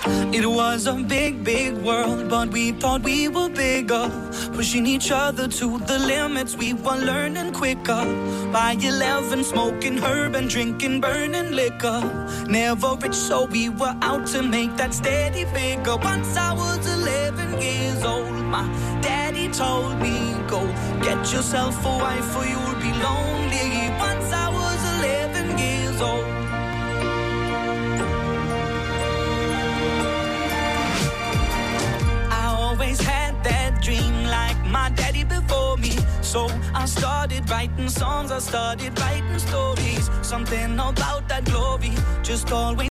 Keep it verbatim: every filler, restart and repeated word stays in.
It was a big, big world, but we thought we were bigger. Pushing each other to the limits, we were learning quicker. By eleven, smoking herb and drinking burning liquor. Never rich, so we were out to make that steady figure. Once I was eleven years old, my daddy told me, go get yourself a wife or you'll be lonely. Once I was eleven years old. Always had that dream like my daddy before me. So I started writing songs, I started writing stories. Something about that glory just always